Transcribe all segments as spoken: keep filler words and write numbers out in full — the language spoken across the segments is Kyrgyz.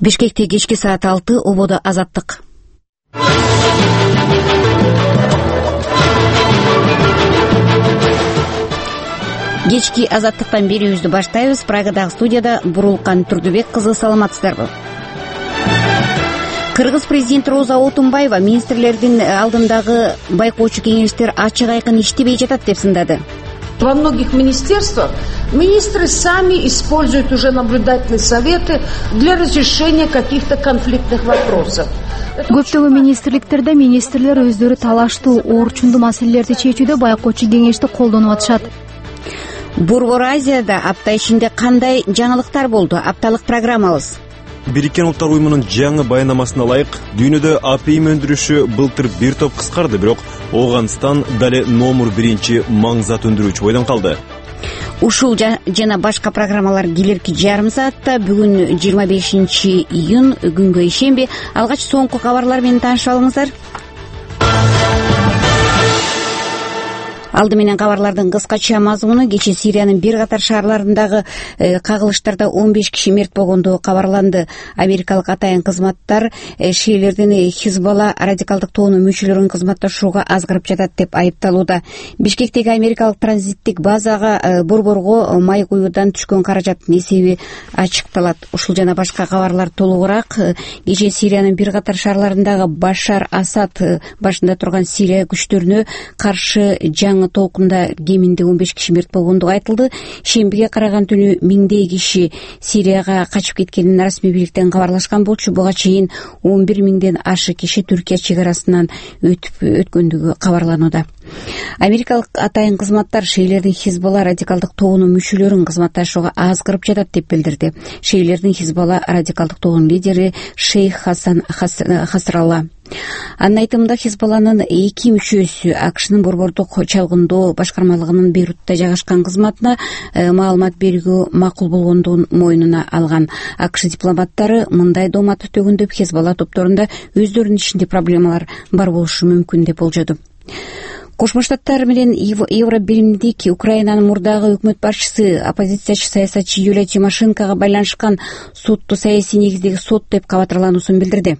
Бишкекте кечки саат алты, ободо азаттык. Кечки азаттыктан берүүбүздү баштайбыз. Прагадагы студияда Бурулкан Турдубек кызы, саламатсыздарбы? Кыргыз президенти Роза Отунбаева министрлердин алдындагы байкоочу кеңештер ачык айкын иштебей жатат деп сындады. Во многих министерствах министры сами используют уже наблюдательные советы для разрешения каких-то конфликтных вопросов. Көптөгөн министрликтерде министрлер өздөрү талаштуу, орчундуу маселелерди чечүүдө байкоочу кеңешти колдонуп атышат. Борбор Азияда апта ичинде кандай жаңылыктар болду? Апталык программабыз. Бириккен Улуттар уюмунун жаңы баянамасына ылайык, дүйнөдө апим өндүрүшү былтыр бир топ кыскарды, бирок Ооганстан дале номер биринчи маң зат өндүрүүчү бойдон калды. Ушул жана башка программалар келерки жарым саатта. Бүгүн жыйырма бешинчи июнь, күнгө ишемби. Алгач соңку кабарлар менен таанышып алыңыздар. Алды менен кабарлардын кыскача мазмуну: кечээ Сириянын бир катар шаарларындагы кагылыштарда он беш киши мерт болгондугу кабарланды. Америкалык атайын кызматтар шиелердин Хизбалла радикалдык тобунун мүчөлөрүн кызматташууга азгырып жатат деп айыпталууда. Бишкектеги америкалык транзиттик базага борборго май куюудан түшкөн каражаттын эсеби ачыкталат. Ушул жана башка кабарлар толугураак. Кечээ Сириянын бир катар шаарларындагы Башар Асад башында турган Сирия күчтөрүнө каршы жаңы толкунда кеминде он беш киши мерт болгондугу айтылды. Шембиге караган түнү миңдей киши Сирияга качып кеткенин расмий бийликтен кабарлашкан болчу. Буга чейин он бир миңден ашы киши Түркия чек арасынан өтүп өткөндүгү кабарланууда. Америкалык атайын кызматтар шиелердин Хизбалла радикалдык тобунун мүчөлөрүн кызматташууга азгырып жатат деп билдирди. Шиелердин Хизбалла радикалдык тобунун лидери Шейх Хасан Хасралла. Анын айтымында Хизбалланын эки мүчөсү АКШнын борбордук чалгындоо башкармалыгынын Бейрутта жайгашкан кызматына маалымат берүүгө макул болгондугун мойнуна алган. АКШ дипломаттары мындай доомат өтөгөндөп Хизбалла топторунда өздөрүнүн ичинде проблемалар бар болушу мүмкүн деп болжоду. Кошмо Штаттар менен Евробиримдик Украинанын мурдагы өкмөт башчысы, оппозициячы саясатчы Юлия Тимошенкога байланышкан сотту саясий негиздеги сот деп кабатырлануусун билдирди.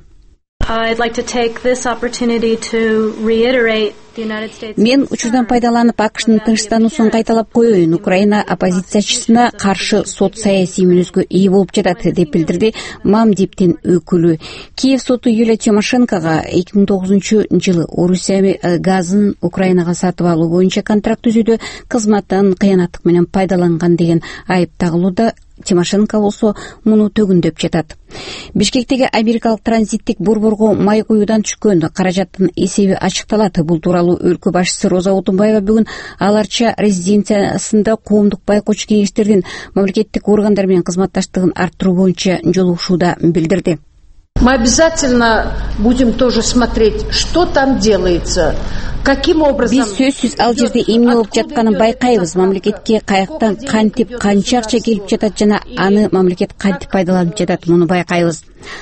Мен учурдан пайдаланып АКШнын тынчтануусун кайталап коеюн. Украина оппозициячысына каршы сот саясий мүнөзгө ээ болуп жатат деп билдирди Мамдиптин өкүлү. Киев соту Юлия Тимошенкога эки миң тогузунчу жылы Орусия газын Украинага сатып алуу боюнча контракт түзүүдө кызматтан кыянаттык менен пайдаланган деген айып тагылууда. Тимошенко болсо муну төгүндөп жатат. Бишкектеги америкалык транзиттик борборго май куюудан түшкөн каражаттын эсеби ачыкталат. Бул тууралуу өлкө башчысы Роза Отунбаева бүгүн Аларча резиденциясында коомдук байкоочу кеңештердин мамлекеттик органдар менен кызматташтыгын арттыруу боюнча жолугушууда билдирди. Мы обязательно будем тоже смотреть, что там делается, каким образом. Биз сөзсүз ал жерде эмне болуп жатканын байкайбыз. Мамлекетке каяктан кантип канча акча келип жатат жана аны мамлекет кантип пайдаланып жатат, муну байкайбыз,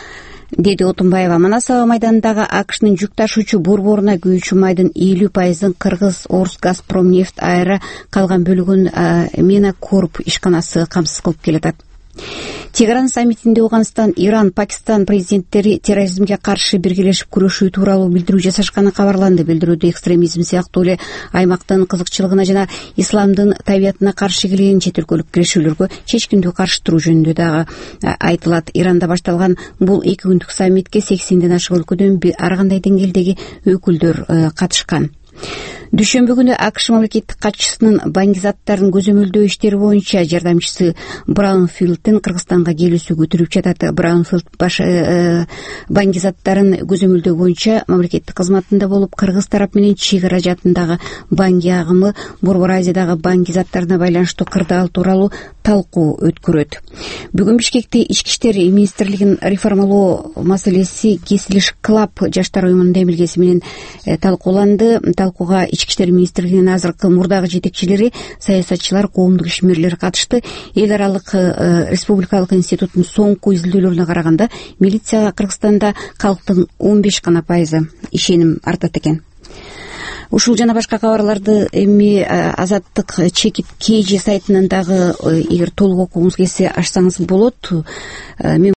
деди Отунбаева. Манасова майданындагы АКШнын жүк ташуучу борборуна күйүүчү майдын элүү пайызын Кыргыз Орус Газпромнефть айра, калган бөлүгүн Мена Корп ишканасы камсыз кылып келатат. Тегеран саммитинде Ооганстан, Иран, Пакистан президенттери терроризмге каршы биргелешип күрөшүү тууралуу билдирүү жасашканы кабарланды. Билдирүүдө экстремизм сыяктуу эле аймактын кызыкчылыгына жана исламдын табиятына каршы келген чет өлкөлүк кирешүүлөргө чечкиндүү каршы туруу жөнүндө дагы айтылат. Иранда башталган бул эки күндүк саммитке сексенден ашык өлкөдөн ар кандай деңгээлдеги өкүлдөр катышкан. Дүйшөмбү күнү АКШ мамлекеттик катчысынын баңгизаттарын көзөмөлдөө иштери боюнча жардамчысы Браунфилдтин Кыргызстанга келүүсү күтүлүп жатат. Браунфилд баш баңгизаттарын көзөмөлдөө боюнча мамлекеттик кызматында болуп, Кыргыз тарап менен чек ара жаатындагы баңги агымы, Борбор Азиядагы баңгизаттарына байланыштуу кырдаал тууралуу талкуу өткөрөт. Бүгүн Бишкекте Ички иштер министрлигинин реформалоо маселеси Кесилиш Клаб жаштар уюмунун демилгеси менен талкууланды. Талкууга Ички иштер министрлигинин азыркы мурдагы жетекчилери, саясатчылар, коомдук ишмерлер катышты. Эл аралык республикалык институттун соңку изилдөөлөрүнө караганда, милицияга Кыргызстанда калктын он беш гана пайызы ишеним артат экен. Ушул жана башка кабарларды эми Азаттык чекит кей же сайтынан дагы эгер толук окугуңуз келсе ачсаңыз болот. Мен